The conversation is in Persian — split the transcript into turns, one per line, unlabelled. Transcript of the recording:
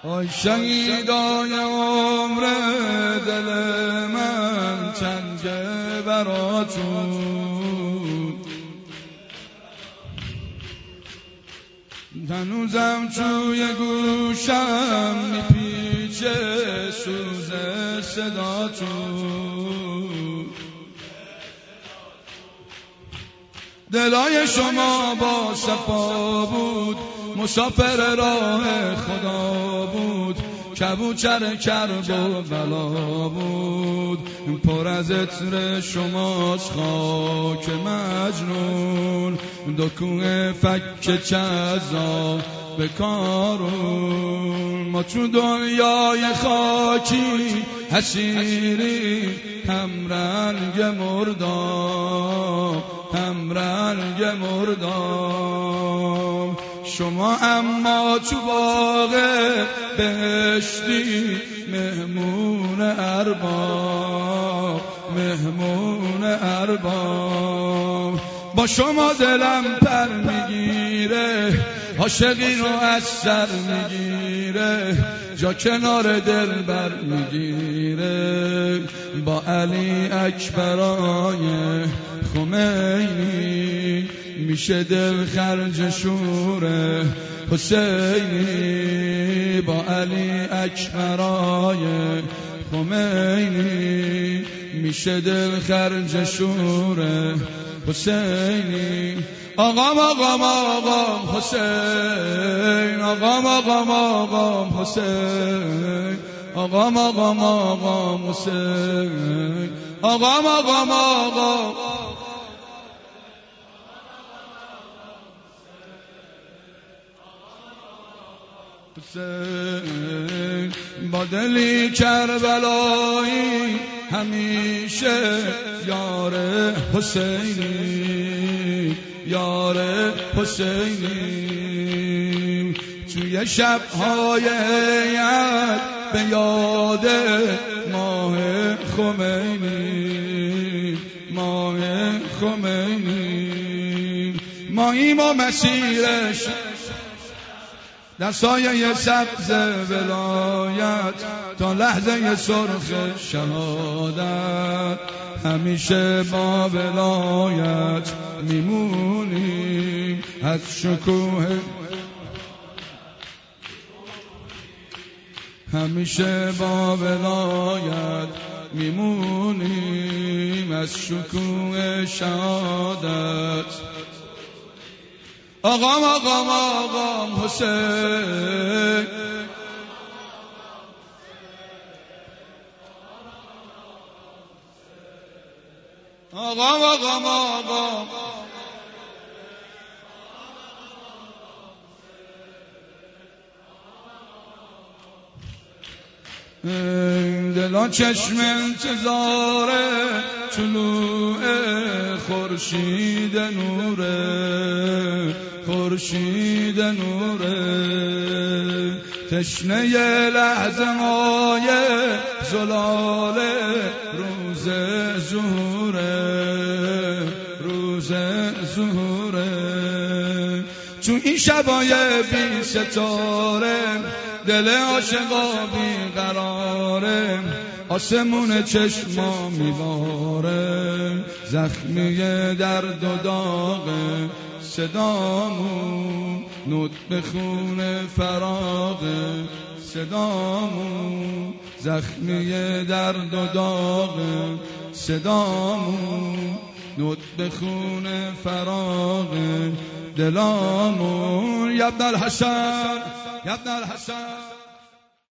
آی شهیدای عمر دل من چنگه براتون، هنوزم توی گوشم میپیچه سوز صداتون. دلای شما با صفا بود، مسافر راه خدا بود، کبوتر کرب و بلا بود، پر از عطر شماست خاک مجنون، دو کوه فک چزا به کارون. ما تو دنیای خاکی حسیری، هم رنگ مردام، هم رنگ مردام. شما اما تو باغ بهشتی، مهمون ارباب، مهمون ارباب. با شما دلم پر میگیره، عاشقی رو از سر میگیره، جا کنار دل بر میگیره. با علی اکبرای خمینی، میشه دل خرج شور حسینی. با علی اکبرای خمینی، میشه دل خرج شور حسینی. آقام آقام آقام حسین، آقام آقام آقام حسین، آقام آقام آقام حسین، آقام آقام آقام حسین. با دلی کربلایی همیشه یار حسینی، یار حسینی. توی شب‌های عید به یاد ماه خمینی، ماه خمینی. ماییم و مسیرش در سایه سبز ولایت، تا لحظه سرخ شهادت، همیشه با ولایت میمونیم. از شکوه همیشه با ولایت میمونیم، از شکوه شهادت. آقام آقام آقام حسین، آقام آقام آقام. دلا چشم انتظار طلوع خورشید نوره، خورشید نوره. تشنه لحظه های زلال روز ظهوره، روز ظهوره. تو این شبای بی ستاره، دل عاشقا بی قراره، آسمون چشما میباره. زخمی درد و داغ صدامون، نطق خون فراغ صدامون. زخمی درد و داغ صدامون، نطق خون فراغ دلامون. یا ابن الحسن، یا ابن الحسن.